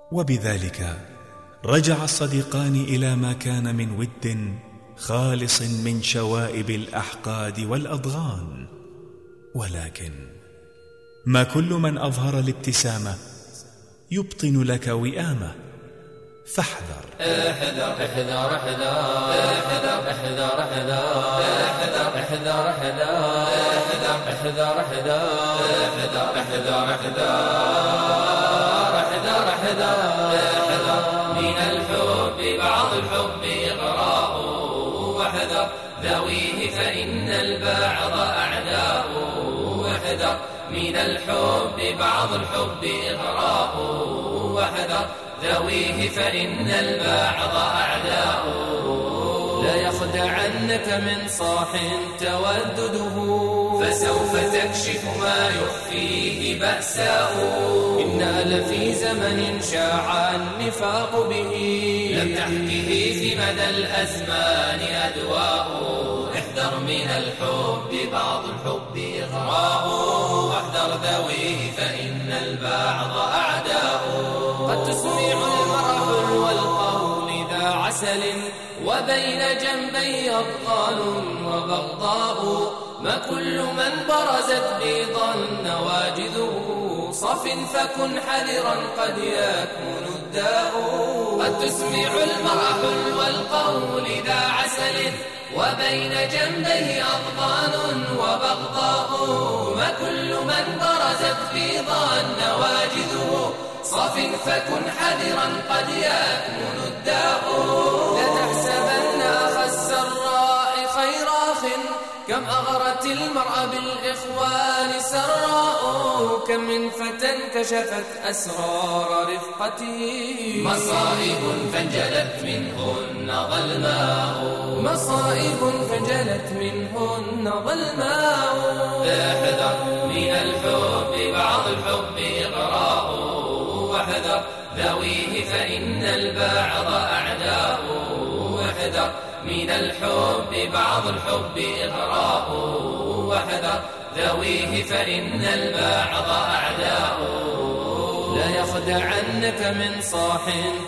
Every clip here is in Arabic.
وبذلك رجع الصديقان إلى ما كان من ود خالص من شوائب الأحقاد والأضغان. ولكن ما كل من أظهر الابتسامة يبطن لك وئامة، فاحذر. احذر احذر احذر احذر احذر احذر احذر احذر من الحب بعض الحب إغراء، واحذر ذويه فإن البعض أعداء. واحذر من الحب بعض الحب إغراء، واحذر ذويه فإن البعض أعداء. لا يخدعنك من صاح تودده، فسوف تكشف ما يخفيه بأساء. إنا لفي زمن شاع النفاق به، لم تحكه في مدى الأزمان أدواء. احذر من الحب بعض الحب إغراء، واحذر ذويه فإن البعض أعداء. قد تسمع المرح والقول ذا عسل، وبين جنبي أبطال وبغضاء. ما كل من برزت بيضا نواجذه صف، فكن حذرا قد يكون الداء. قد تسمع المرح والقول ذا عسل، وبين جنبيه أبطال وبغضاء. ما كل من برزت بيضا نواجذه صف، فكن حذرا قد يكون الداء. لا تحسبن أخ السراء خير أخ، كم أغرت المرأة بالإخوان سراء. كم من فتى كشفت أسرار رفقته، مصائب فانجلت منهن ظلماء. مصائب فانجلت منهن ظلماء. احذر من الحب بعض الحب إغراء، واحذر ذويه فإن البعض أعداء. واحذر من الحب بعض الحب إغراء، واحذر ذويه فإن البعض أعداء. لا يخدعنك من صاح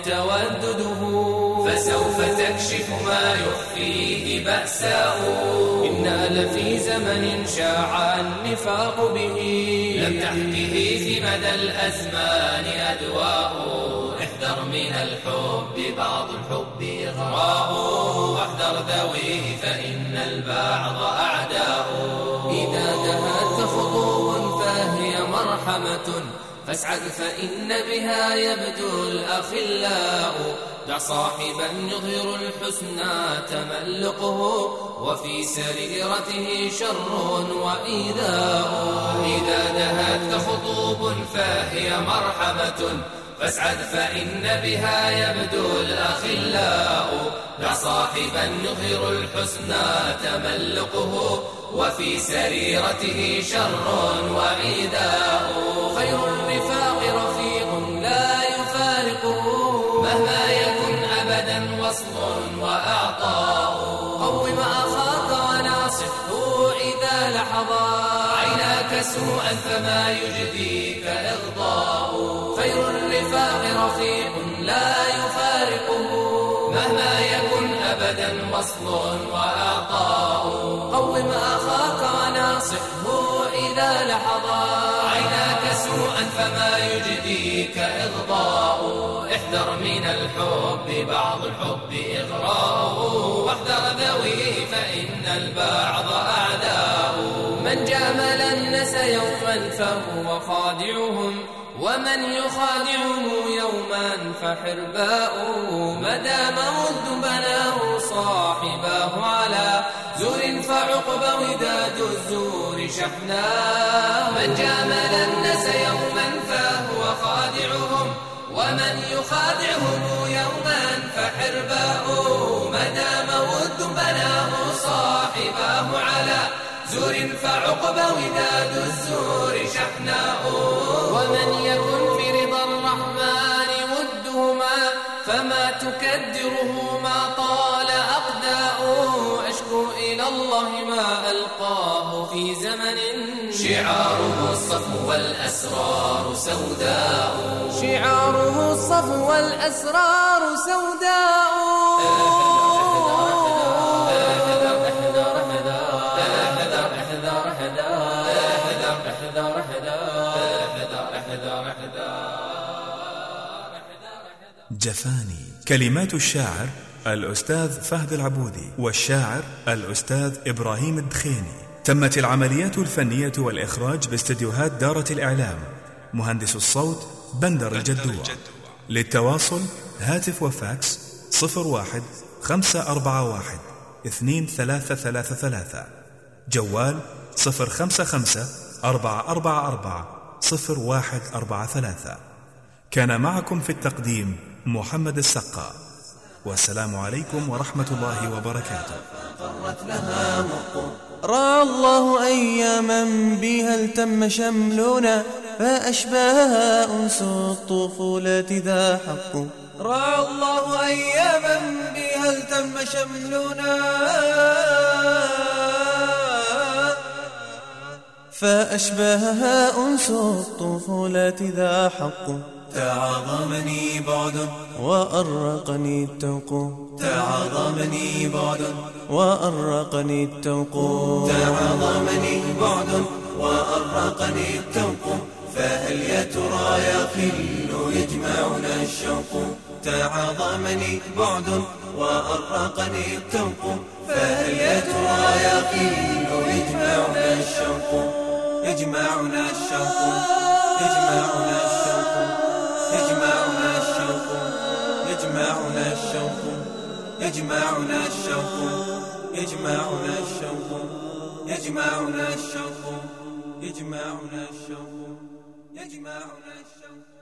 تودده، فسوف تكشف ما يخفيه بأساء. إنا لفي زمن شاع النفاق به، لم تحكه في مدى الأزمان أدواء. احذر من الحب بعض الحب إغراء، واحذر ذويه فإن البعض أعداء. إذا دهت خطوب فهي مرحمة، فاسعد فإن بها يبدو الأخلاء. دع صاحبا يظهر الحسنى تملقه، وفي سريرته شر وإيذاء. إذا دهتك خطوب فهي مرحمة، فاسعد فإن بها يبدو الأخلاء. دع صاحبا يظهر الحسنى تملقه، وفي سريرته شر وإيذاء. خير الرفاق رفيق لا يفارقه، مهما يكن أبدا وصل وأعطاء. قوم أخاك وناصحه إذا لحظا عيناك سوءا، فما يجديك إغضاء. خير الرفاق رفيق لا يفارقه، مهما يكن أبدا وصل وأعطاء. قوم أخاك وناصحه إذا لحظا عيناك سوءا، فما يجديك إغضاء. احذر من الحب بعض الحب إغراء، واحذر ذويه فإن البعض أعداء. من جامل الناس يوما فهو خادعهم، ومن يخادعه يوما فحرباء. مدام ود بناه صاحباه على زور، فعقب وداد الزور شحناء. من جامل الناس يوما فهو خادعهم، ومن يخادعهم يوما فحرباء. مدام ود بناه صاحباه على زور، فعقب وداد الزور شحناء. ومن يكن في رضا الرحمن ودهما، فما تكدره ما طال أقداء. أشكو إلى الله ما ألقاه في زمن شعاره الصفو والأسرار سوداء، شعاره الصفو والأسرار سوداء. جفاني. كلمات الشاعر الأستاذ فهد العبودي، والشاعر الأستاذ إبراهيم الدخيني. تمت العمليات الفنية والإخراج باستديوهات دارة الإعلام. مهندس الصوت بندر الجدوع. للتواصل هاتف وفاكس 01 541 2333، جوال 055 444 0143. كان معكم في التقديم محمد السقا، والسلام عليكم ورحمة الله وبركاته. رعى الله أياما بها التم شملنا، فأشباهها أنس الطفولة ذا حق. رعى الله أياما بها التم شملنا، فأشباهها أنس الطفولة ذا حق. تعاظمني بعد وأرقني التوق، تعاظمني بعد وأرقني التوق، تعاظمني بعد وأرقني التوق. فهل يا ترى يخل يجمعنا الشوق؟ تعاظمني بعد وأرقني التوق. فهل يا ترى يخل يجمعنا الشوق؟ يجمعنا الشوق، يجمعنا الشوق، يجمعنا الشوق، يجمعنا الشوق، يجمعنا الشوق، يجمعنا الشوق، يجمعنا الشوق، يجمعنا الشوق، يجمعنا الشوق.